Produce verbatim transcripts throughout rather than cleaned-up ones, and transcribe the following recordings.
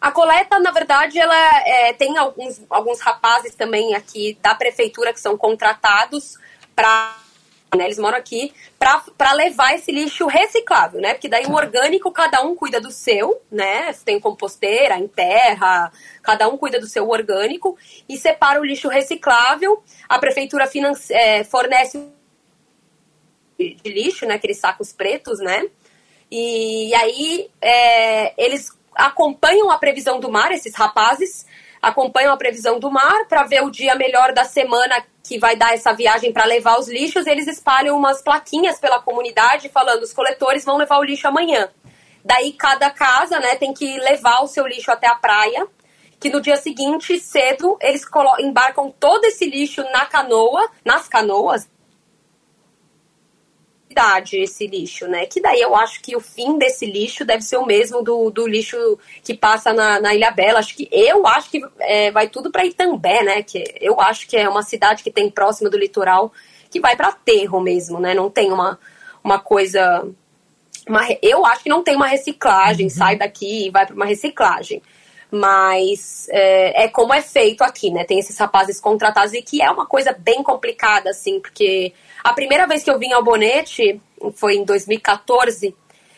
A coleta, na verdade, ela é, tem alguns, alguns rapazes também aqui da prefeitura que são contratados para, né, eles moram aqui, para levar esse lixo reciclável, né? Porque daí o orgânico, cada um cuida do seu, né? Tem composteira, enterra, cada um cuida do seu orgânico e separa o lixo reciclável. A prefeitura finance, é, fornece de lixo, né? Aqueles sacos pretos, né? E, e aí é, eles acompanham a previsão do mar, esses rapazes acompanham a previsão do mar para ver o dia melhor da semana que vai dar essa viagem para levar os lixos. Eles espalham umas plaquinhas pela comunidade falando: os coletores vão levar o lixo amanhã. Daí cada casa, né, tem que levar o seu lixo até a praia, que no dia seguinte, cedo, eles embarcam todo esse lixo na canoa, nas canoas, esse lixo, né? Que daí eu acho que o fim desse lixo deve ser o mesmo do, do lixo que passa na, na Ilhabela. Acho que eu acho que é, vai tudo para Itambé, né? Que eu acho que é uma cidade que tem próxima do litoral, que vai para aterro mesmo, né? Não tem uma, uma coisa. Uma, eu acho que não tem uma reciclagem, uhum. Sai daqui e vai para uma reciclagem. Mas é, é como é feito aqui, né? Tem esses rapazes contratados e que é uma coisa bem complicada, assim, porque a primeira vez que eu vim ao Bonete foi em dois mil e quatorze.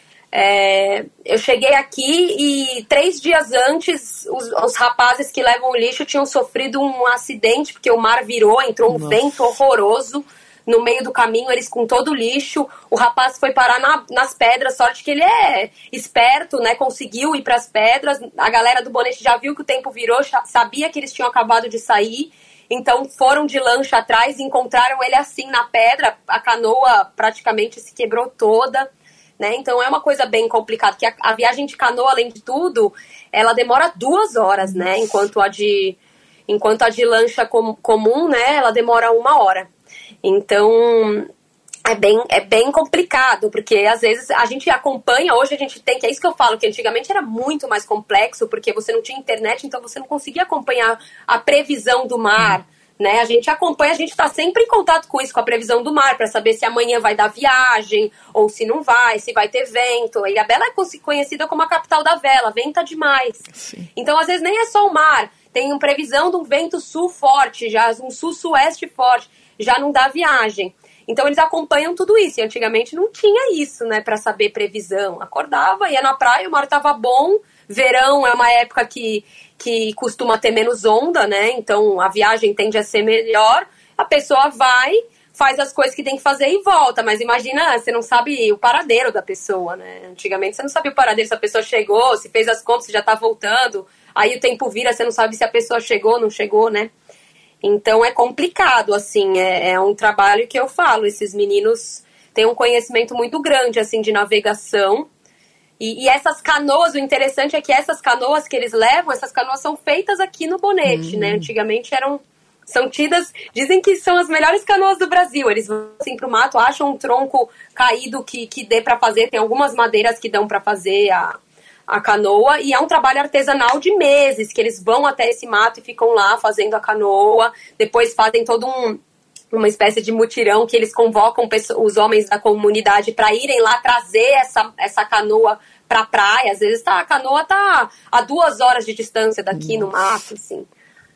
É, eu cheguei aqui e três dias antes os, os rapazes que levam o lixo tinham sofrido um acidente, porque o mar virou, entrou um Nossa. vento horroroso no meio do caminho, eles com todo o lixo. O rapaz foi parar na, nas pedras, sorte que ele é esperto, né? Conseguiu ir para as pedras. A galera do Bonete já viu que o tempo virou, sabia que eles tinham acabado de sair. Então foram de lancha atrás e encontraram ele assim na pedra. A canoa praticamente se quebrou toda, né? Então é uma coisa bem complicada, que a, a viagem de canoa, além de tudo, ela demora duas horas, né? Enquanto a de, enquanto a de lancha com, comum, né? Ela demora uma hora. Então é bem, é bem complicado, porque às vezes a gente acompanha, hoje a gente tem, que é isso que eu falo, que antigamente era muito mais complexo, porque você não tinha internet, então você não conseguia acompanhar a previsão do mar, hum. né? A gente acompanha, a gente está sempre em contato com isso, com a previsão do mar, para saber se amanhã vai dar viagem, ou se não vai, se vai ter vento. A Ilhabela é conhecida como a capital da vela, venta demais. Sim. Então às vezes nem é só o mar, tem uma previsão de um vento sul forte, já um sul-sueste forte, já não dá viagem. Então eles acompanham tudo isso, e antigamente não tinha isso, né, para saber previsão. Acordava, ia na praia, o mar tava bom, verão é uma época que, que costuma ter menos onda, né, então a viagem tende a ser melhor, a pessoa vai, faz as coisas que tem que fazer e volta, mas imagina, você não sabe o paradeiro da pessoa, né, antigamente você não sabia o paradeiro, se a pessoa chegou, se fez as compras, se já tá voltando, aí o tempo vira, você não sabe se a pessoa chegou ou não chegou, né. Então é complicado, assim, é, é um trabalho que eu falo, esses meninos têm um conhecimento muito grande, assim, de navegação, e, e essas canoas, o interessante é que essas canoas que eles levam, essas canoas são feitas aqui no Bonete, hum. né, antigamente eram, são tidas, dizem que são as melhores canoas do Brasil, eles vão assim pro mato, acham um tronco caído que, que dê pra fazer, tem algumas madeiras que dão pra fazer a... a canoa, e é um trabalho artesanal de meses, que eles vão até esse mato e ficam lá fazendo a canoa, depois fazem todo um, uma espécie de mutirão que eles convocam os homens da comunidade para irem lá trazer essa, essa canoa para a praia. Às vezes tá, a canoa tá a duas horas de distância daqui no mato, assim.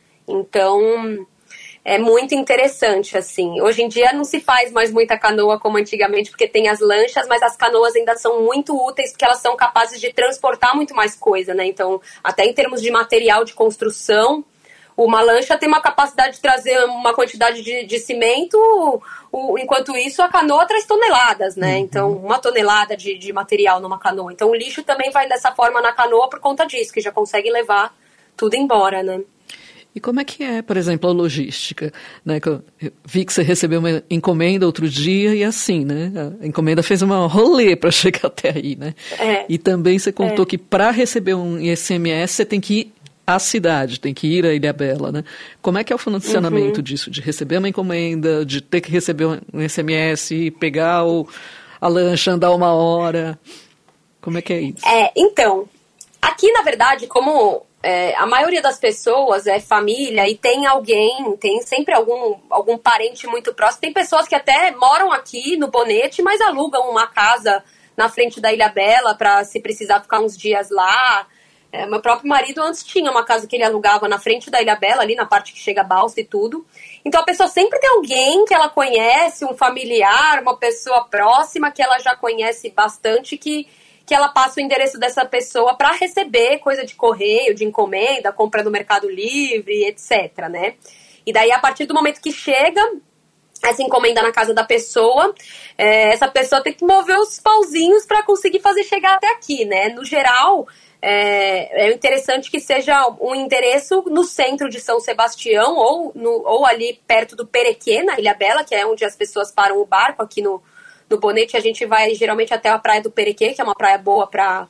Então é muito interessante, assim. Hoje em dia não se faz mais muita canoa como antigamente, porque tem as lanchas, mas as canoas ainda são muito úteis, porque elas são capazes de transportar muito mais coisa, né? Então, até em termos de material de construção, uma lancha tem uma capacidade de trazer uma quantidade de, de cimento, o, enquanto isso a canoa traz toneladas, né? Uhum. Então, uma tonelada de, de material numa canoa. Então, o lixo também vai dessa forma na canoa por conta disso, que já consegue levar tudo embora, né? E como é que é, por exemplo, a logística? Né? Eu vi que você recebeu uma encomenda outro dia e assim, né? A encomenda fez uma rolê para chegar até aí, né? É. E também você contou é. que para receber um I C M S você tem que ir à cidade, tem que ir à Ilhabela, né? Como é que é o funcionamento uhum. disso? De receber uma encomenda, de ter que receber um I C M S, pegar o, a lancha, andar uma hora? Como é que é isso? É, então, aqui na verdade, como... É, a maioria das pessoas é família e tem alguém, tem sempre algum, algum parente muito próximo. Tem pessoas que até moram aqui no Bonete, mas alugam uma casa na frente da Ilhabela para se precisar ficar uns dias lá. É, meu próprio marido antes tinha uma casa que ele alugava na frente da Ilhabela, ali na parte que chega a balsa e tudo. Então a pessoa sempre tem alguém que ela conhece, um familiar, uma pessoa próxima que ela já conhece bastante, que, que ela passa o endereço dessa pessoa para receber coisa de correio, de encomenda, compra no Mercado Livre, etcétera, né? E daí a partir do momento que chega essa encomenda na casa da pessoa, é, essa pessoa tem que mover os pauzinhos para conseguir fazer chegar até aqui, né? No geral... É, é interessante que seja um endereço no centro de São Sebastião ou, no, ou ali perto do Perequê, na Ilhabela, que é onde as pessoas param o barco. Aqui no, no Bonete a gente vai geralmente até a praia do Perequê, que é uma praia boa para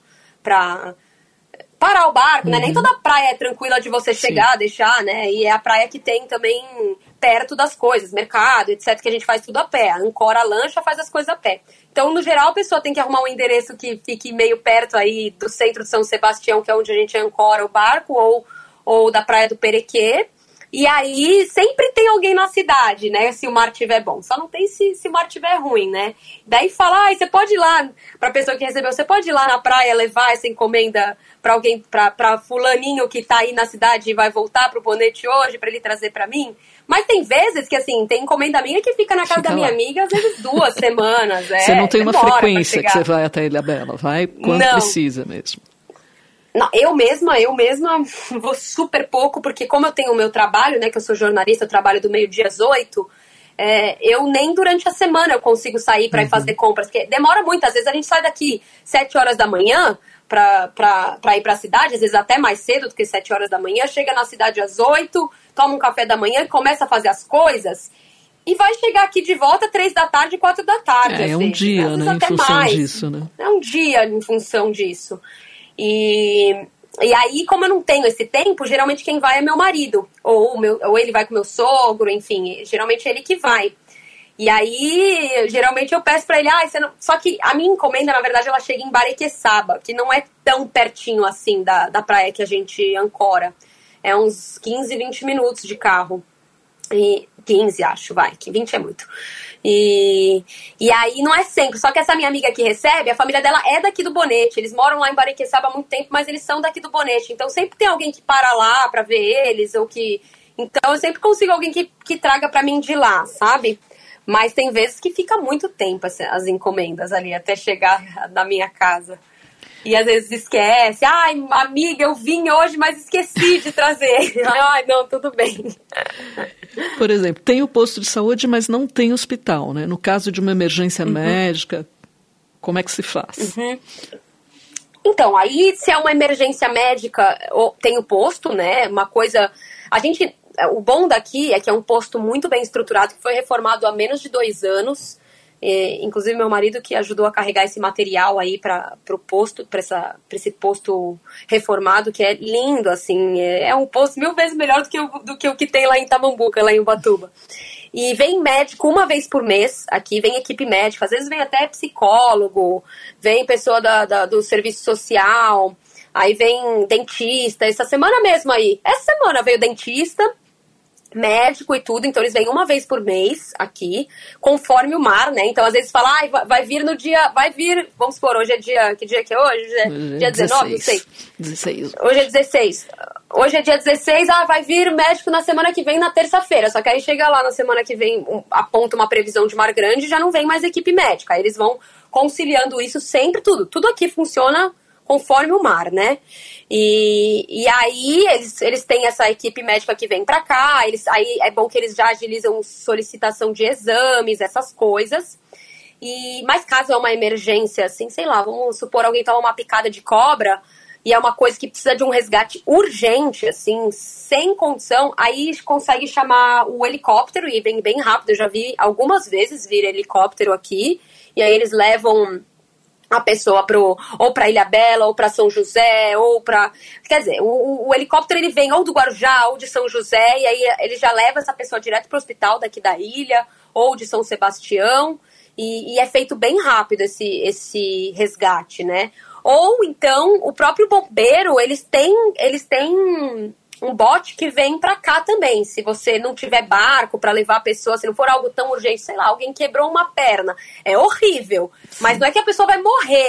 parar o barco, uhum. né? Nem toda praia é tranquila de você chegar, Sim. deixar, né? E é a praia que tem também perto das coisas, mercado, etcétera, que a gente faz tudo a pé. Ancora a lancha, faz as coisas a pé. Então, no geral, a pessoa tem que arrumar um endereço que fique meio perto aí do centro de São Sebastião, que é onde a gente ancora o barco, ou, ou da praia do Perequê. E aí, sempre tem alguém na cidade, né? Se o mar estiver bom. Só não tem se, se o mar estiver ruim, né? Daí fala, ah, você pode ir lá, pra pessoa que recebeu, você pode ir lá na praia levar essa encomenda pra alguém, pra, pra fulaninho que tá aí na cidade e vai voltar pro Bonete hoje, pra ele trazer pra mim? Mas tem vezes que, assim, tem encomenda minha que fica na casa fica da minha lá. amiga, às vezes duas semanas. É, você não tem uma frequência que você vai até a Ilhabela, vai quando não. precisa mesmo. Não, eu mesma, eu mesma vou super pouco, porque como eu tenho o meu trabalho, né, que eu sou jornalista, eu trabalho do meio-dia às oito, é, eu nem durante a semana eu consigo sair para uhum. ir fazer compras, porque demora muito, às vezes a gente sai daqui sete horas da manhã para ir para a cidade, às vezes até mais cedo do que sete horas da manhã, chega na cidade às oito, toma um café da manhã, começa a fazer as coisas e vai chegar aqui de volta três da tarde, quatro da tarde. É, é um vezes, dia, né, em função mais. disso, né? É um dia em função disso. E, e aí, como eu não tenho esse tempo, geralmente quem vai é meu marido. Ou, meu, ou ele vai com meu sogro, enfim. Geralmente é ele que vai. E aí, geralmente eu peço pra ele... Ah, você não... Só que a minha encomenda, na verdade, ela chega em Barequeçaba, que não é tão pertinho assim da, da praia que a gente ancora. É uns quinze, vinte minutos de carro. E quinze, acho, vai, que vinte é muito. E, e aí não é sempre, só que essa minha amiga que recebe, a família dela é daqui do Bonete, eles moram lá em Barequeçaba há muito tempo, mas eles são daqui do Bonete, então sempre tem alguém que para lá pra ver eles, ou que... Então eu sempre consigo alguém que, que traga pra mim de lá, sabe? Mas tem vezes que fica muito tempo assim, as encomendas ali, até chegar na minha casa. E às vezes esquece. Ai, amiga, eu vim hoje, mas esqueci de trazer. Ai, não, tudo bem. Por exemplo, tem o posto de saúde, mas não tem hospital, né? No caso de uma emergência uhum. médica, como é que se faz? Uhum. Então, aí se é uma emergência médica, tem o posto, né? Uma coisa... A gente... O bom daqui é que é um posto muito bem estruturado, que foi reformado há menos de dois anos. É, inclusive meu marido que ajudou a carregar esse material aí para o posto, para esse posto reformado, que é lindo, assim, é, é um posto mil vezes melhor do que, o, do que o que tem lá em Tamambuca, lá em Ubatuba. E vem médico uma vez por mês, aqui vem equipe médica, às vezes vem até psicólogo, vem pessoa da, da, do serviço social, aí vem dentista, essa semana mesmo aí, essa semana veio dentista, médico e tudo, então eles vêm uma vez por mês aqui, conforme o mar, né? Então às vezes fala, ah, vai vir no dia, vai vir, vamos supor, hoje é dia, que dia que é hoje? É dia dezenove, não sei. dezesseis. Hoje é dezesseis. Hoje é dia dezesseis, ah, vai vir médico na semana que vem, na terça-feira. Só que aí chega lá na semana que vem, um, aponta uma previsão de mar grande, já não vem mais equipe médica. Aí eles vão conciliando isso sempre, tudo. Tudo aqui funciona conforme o mar, né? E, e aí eles, eles têm essa equipe médica que vem pra cá, eles, aí é bom que eles já agilizam solicitação de exames, essas coisas. E, mas caso é uma emergência, assim, sei lá, vamos supor alguém toma uma picada de cobra e é uma coisa que precisa de um resgate urgente, assim, sem condição, aí consegue chamar o helicóptero e vem bem rápido. Eu já vi algumas vezes vir helicóptero aqui e aí eles levam a pessoa pro, ou para Ilhabela, ou para São José, ou para... Quer dizer, o, o helicóptero ele vem ou do Guarujá, ou de São José, e aí ele já leva essa pessoa direto pro hospital daqui da ilha, ou de São Sebastião, e, e é feito bem rápido esse, esse resgate, né? Ou então, o próprio bombeiro, eles têm, eles têm um bote que vem pra cá também. Se você não tiver barco pra levar a pessoa, se não for algo tão urgente, sei lá, alguém quebrou uma perna, é horrível. Sim. Mas não é que a pessoa vai morrer,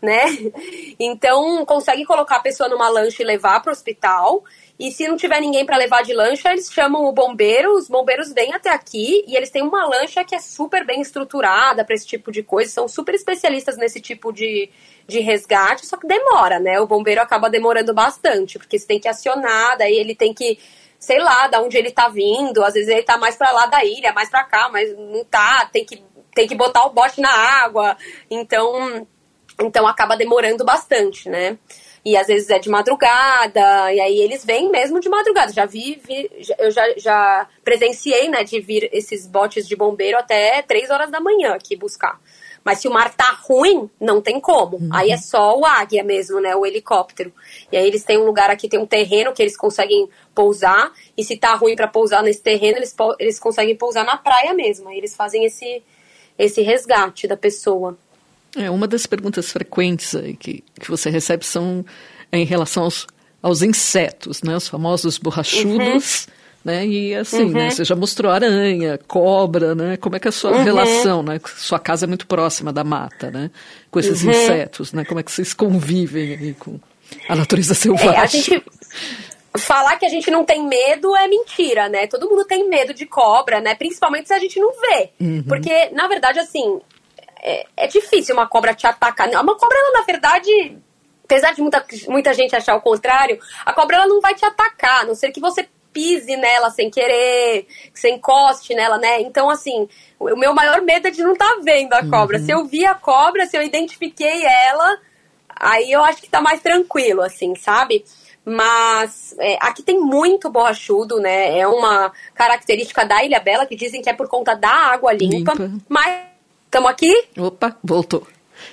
né? Então, consegue colocar a pessoa numa lancha e levar para o hospital. E se não tiver ninguém para levar de lancha, eles chamam o bombeiro, os bombeiros vêm até aqui e eles têm uma lancha que é super bem estruturada para esse tipo de coisa, são super especialistas nesse tipo de, de resgate, só que demora, né? O bombeiro acaba demorando bastante, porque você tem que acionar, daí ele tem que, sei lá, da onde ele tá vindo, às vezes ele tá mais para lá da ilha, mais para cá, mas não tá, tem que, tem que botar o bote na água, então, então acaba demorando bastante, né? E às vezes é de madrugada, e aí eles vêm mesmo de madrugada. Já vi, vi eu já, já presenciei, né, de vir esses botes de bombeiro até três horas da manhã aqui buscar. Mas se o mar tá ruim, não tem como. Uhum. Aí é só o águia mesmo, né, o helicóptero. E aí eles têm um lugar aqui, tem um terreno que eles conseguem pousar, e se tá ruim para pousar nesse terreno, eles, eles conseguem pousar na praia mesmo. Aí eles fazem esse, esse resgate da pessoa. É, uma das perguntas frequentes aí que, que você recebe são é, em relação aos, aos insetos, né? Os famosos borrachudos, uhum. né? E assim, uhum. né? Você já mostrou aranha, cobra, né? Como é que é a sua uhum. relação, né? Sua casa é muito próxima da mata, né? Com esses uhum. insetos, né? Como é que vocês convivem aí com a natureza selvagem? É, a gente... Falar que a gente não tem medo é mentira, né? Todo mundo tem medo de cobra, né? Principalmente se a gente não vê. Uhum. Porque, na verdade, assim... É, é difícil uma cobra te atacar. Uma cobra, ela, na verdade, apesar de muita, muita gente achar o contrário, a cobra ela não vai te atacar, a não ser que você pise nela sem querer, que você encoste nela, né? Então, assim, o meu maior medo é de não estar tá vendo a cobra. Uhum. Se eu vi a cobra, se eu identifiquei ela, aí eu acho que tá mais tranquilo, assim, sabe? Mas é, aqui tem muito borrachudo, né? É uma característica da Ilhabela, que dizem que é por conta da água limpa, limpa. Mas... Estamos aqui? Opa, voltou.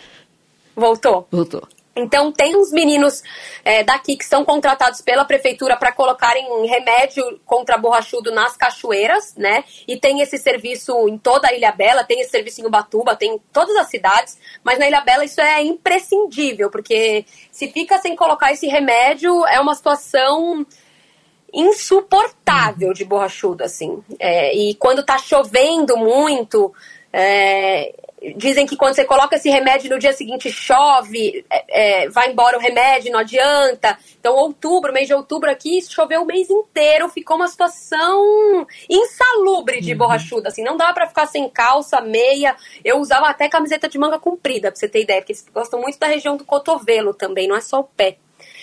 Voltou? Voltou. Então, tem uns meninos é, daqui que são contratados pela prefeitura para colocarem remédio contra borrachudo nas cachoeiras, né? E tem esse serviço em toda a Ilhabela, tem esse serviço em Ubatuba, tem em todas as cidades, mas na Ilhabela isso é imprescindível, porque se fica sem colocar esse remédio, é uma situação insuportável de borrachudo, assim. É, e quando tá chovendo muito... É, dizem que quando você coloca esse remédio no dia seguinte chove, é, é, vai embora o remédio, não adianta. Então outubro, mês de outubro aqui, choveu o mês inteiro, ficou uma situação insalubre de uhum. borrachuda, assim, não dava pra ficar sem calça, meia. Eu usava até camiseta de manga comprida, pra você ter ideia, porque eles gostam muito da região do cotovelo também, não é só o pé.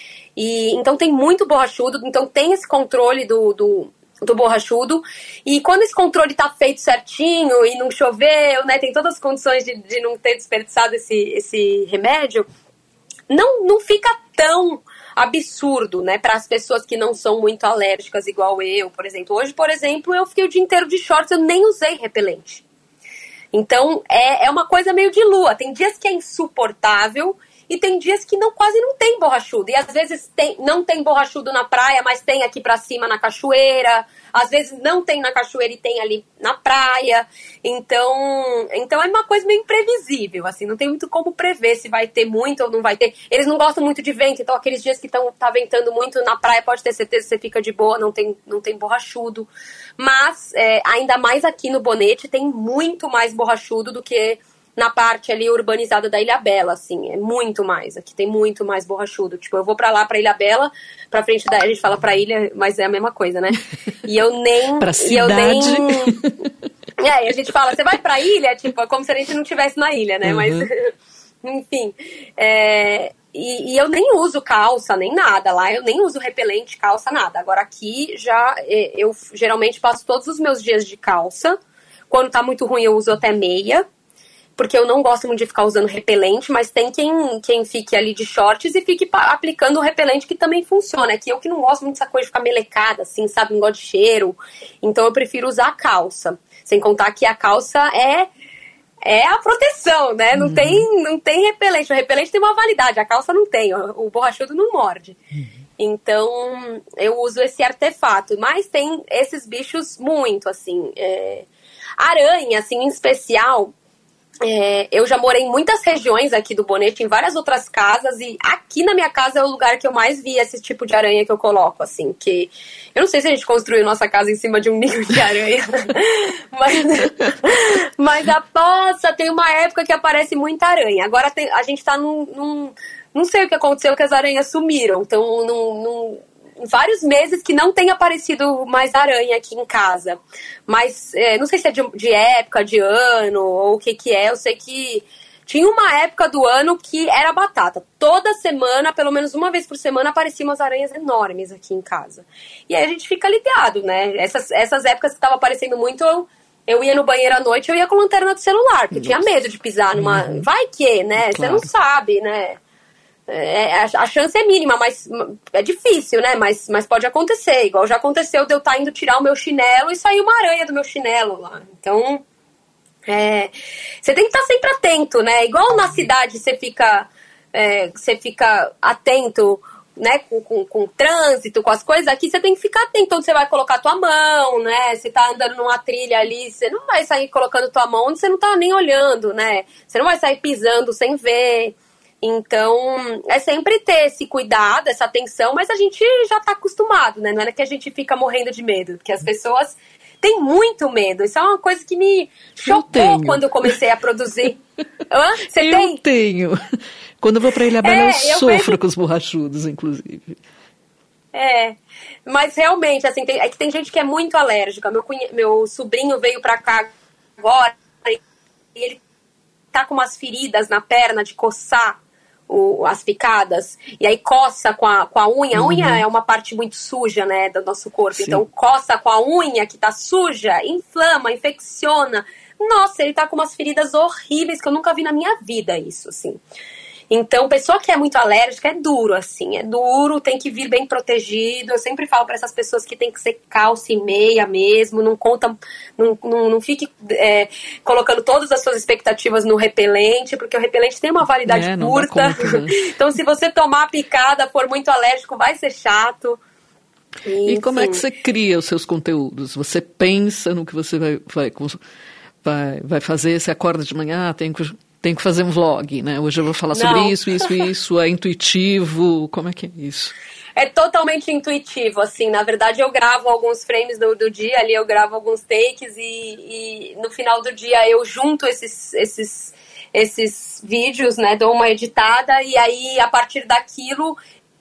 E, então tem muito borrachudo, então tem esse controle do... do do borrachudo, e quando esse controle tá feito certinho e não choveu, né, tem todas as condições de, de não ter desperdiçado esse, esse remédio, não, não fica tão absurdo, né, para as pessoas que não são muito alérgicas igual eu, por exemplo. Hoje, por exemplo, eu fiquei o dia inteiro de shorts, eu nem usei repelente. Então, é, é uma coisa meio de lua, tem dias que é insuportável, e tem dias que não, quase não tem borrachudo. E às vezes tem, não tem borrachudo na praia, mas tem aqui pra cima na cachoeira. Às vezes não tem na cachoeira e tem ali na praia. Então, então é uma coisa meio imprevisível, assim. Não tem muito como prever se vai ter muito ou não vai ter. Eles não gostam muito de vento, então aqueles dias que estão tá ventando muito na praia, pode ter certeza que você fica de boa, não tem, não tem borrachudo. Mas, é, ainda mais aqui no Bonete, tem muito mais borrachudo do que... na parte ali urbanizada da Ilhabela, assim, é muito mais, aqui tem muito mais borrachudo, tipo, eu vou pra lá, pra Ilhabela, pra frente da, a gente fala pra ilha, mas é a mesma coisa, né, e eu nem... pra e eu cidade. nem... É, a gente fala, você vai pra ilha, tipo, é como se a gente não estivesse na ilha, né, uhum. mas, enfim, é... E, e eu nem uso calça, nem nada lá, eu nem uso repelente, calça, nada, agora aqui já, eu geralmente passo todos os meus dias de calça, quando tá muito ruim eu uso até meia, porque eu não gosto muito de ficar usando repelente, mas tem quem, quem fique ali de shorts e fique aplicando o repelente que também funciona. Aqui eu que não gosto muito dessa coisa de ficar melecada, assim, sabe? Não gosto de cheiro. Então eu prefiro usar a calça. Sem contar que a calça é, é a proteção, né? Não, uhum. tem, não tem repelente. O repelente tem uma validade, a calça não tem. O borrachudo não morde. Uhum. Então eu uso esse artefato. Mas tem esses bichos muito, assim. É... Aranha, assim, em especial... É, eu já morei em muitas regiões aqui do Bonete, em várias outras casas, e aqui na minha casa é o lugar que eu mais vi esse tipo de aranha que eu coloco, assim, que eu não sei se a gente construiu nossa casa em cima de um ninho de aranha, mas, mas a poça tem uma época que aparece muita aranha. Agora tem, a gente tá num, num, não sei o que aconteceu, que as aranhas sumiram, então num, num vários meses que não tem aparecido mais aranha aqui em casa. Mas é, não sei se é de, de época, de ano, ou o que que é. Eu sei que tinha uma época do ano que era batata. Toda semana, pelo menos uma vez por semana, apareciam umas aranhas enormes aqui em casa. E aí a gente fica aliviado, né? Essas, essas épocas que estava aparecendo muito, eu, eu ia no banheiro à noite, eu ia com lanterna do celular, porque Nossa. tinha medo de pisar numa... Uhum. Vai que, né? Claro. Você não sabe, né? É, a chance é mínima, mas é difícil, né? Mas, mas pode acontecer. Igual já aconteceu de eu estar indo tirar o meu chinelo e sair uma aranha do meu chinelo lá. Então, é, você tem que estar sempre atento, né? Igual na cidade você fica, é, você fica atento, né? Com, com, com o trânsito, com as coisas. Aqui você tem que ficar atento onde você vai colocar a tua mão, né? Você tá andando numa trilha ali, você não vai sair colocando tua mão onde você não tá nem olhando, né? Você não vai sair pisando sem ver. Então, é sempre ter esse cuidado, essa atenção, mas a gente já tá acostumado, né? Não é que a gente fica morrendo de medo, porque as pessoas têm muito medo. Isso é uma coisa que me chocou quando eu comecei a produzir. Hã? Você eu tem? tenho. Quando eu vou pra Ilhabela, é, eu, eu sofro vejo... com os borrachudos, inclusive. É, mas realmente, assim, tem, é que tem gente que é muito alérgica. Meu, cunha, meu sobrinho veio pra cá agora e ele tá com umas feridas na perna de coçar O, as picadas, e aí coça com a, com a unha. A unha uhum. é uma parte muito suja, né, do nosso corpo. Sim. Então coça com a unha que tá suja, inflama, infecciona. Nossa, ele tá com umas feridas horríveis que eu nunca vi na minha vida, isso, assim. Então, pessoa que é muito alérgica é duro, assim, é duro, tem que vir bem protegido. Eu sempre falo para essas pessoas que tem que ser calça e meia mesmo, não conta, não, não, não fique é, colocando todas as suas expectativas no repelente, porque o repelente tem uma validade é, curta. Conta, né? Então, se você tomar a picada, for muito alérgico, vai ser chato. E, e como é que você cria os seus conteúdos? Você pensa no que você vai, vai, vai, vai fazer, você acorda de manhã, tem que... Tem que fazer um vlog, né? Hoje eu vou falar sobre Não. isso, isso, isso. É intuitivo? Como é que é isso? É totalmente intuitivo, assim. Na verdade, eu gravo alguns frames do, do dia, ali eu gravo alguns takes e, e no final do dia eu junto esses, esses, esses vídeos, né? Dou uma editada e aí, a partir daquilo,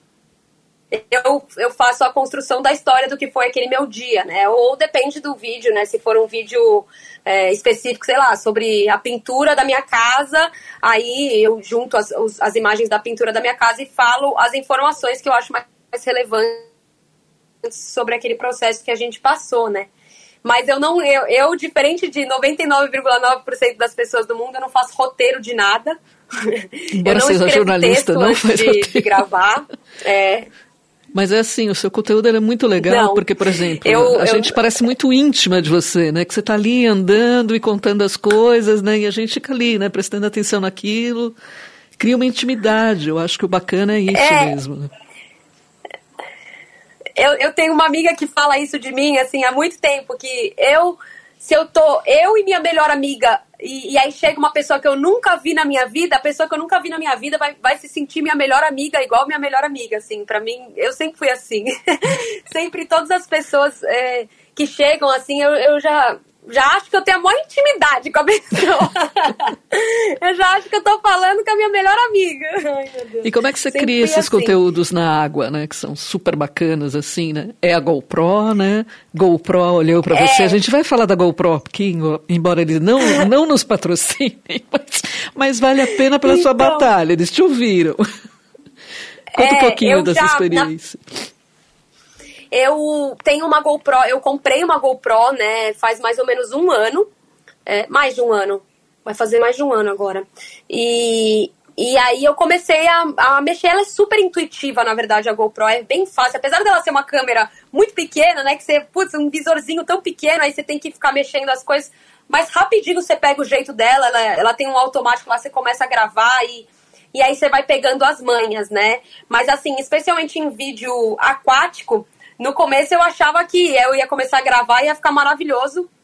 eu, eu faço a construção da história do que foi aquele meu dia, né? Ou depende do vídeo, né? Se for um vídeo... É, específico, sei lá, sobre a pintura da minha casa, aí eu junto as, as imagens da pintura da minha casa e falo as informações que eu acho mais relevantes sobre aquele processo que a gente passou, né? Mas eu não, eu, eu diferente de noventa e nove vírgula nove por cento das pessoas do mundo, eu não faço roteiro de nada. Embora eu não seja jornalista, não faz de, de gravar. É... Mas é assim, o seu conteúdo é muito legal, não, porque, por exemplo, eu, a eu... gente parece muito íntima de você, né? Que você tá ali andando e contando as coisas, né? E a gente fica ali, né? Prestando atenção naquilo. Cria uma intimidade. Eu acho que o bacana é isso é... mesmo, né? Eu, eu tenho uma amiga que fala isso de mim, assim, há muito tempo, que eu... Se eu tô, eu e minha melhor amiga, e, e aí chega uma pessoa que eu nunca vi na minha vida, a pessoa que eu nunca vi na minha vida vai, vai se sentir minha melhor amiga, igual minha melhor amiga, assim, pra mim, eu sempre fui assim. Sempre todas as pessoas é, que chegam, assim, eu, eu já, já acho que eu tenho a maior intimidade com a pessoa. Eu já acho que eu tô falando com a minha melhor amiga. Ai, meu Deus. E como é que você sempre cria esses assim. Conteúdos na água, né? Que são super bacanas, assim, né? É a GoPro, né? GoPro olhou pra é. você. A gente vai falar da GoPro, porque embora eles não, não nos patrocinem, mas, mas vale a pena pela então, sua batalha. Eles te ouviram. Conta é, um pouquinho dessa já, experiência. Na... Eu tenho uma GoPro, eu comprei uma GoPro, né, faz mais ou menos um ano, é, mais de um ano, vai fazer mais de um ano agora, e, e aí eu comecei a, a mexer, ela é super intuitiva, na verdade, a GoPro, é bem fácil, apesar dela ser uma câmera muito pequena, né, que você, putz, um visorzinho tão pequeno, aí você tem que ficar mexendo as coisas, mas rapidinho você pega o jeito dela, ela, ela tem um automático lá, você começa a gravar e... E aí você vai pegando as manhas, né, mas assim, especialmente em vídeo aquático, no começo eu achava que eu ia começar a gravar e ia ficar maravilhoso.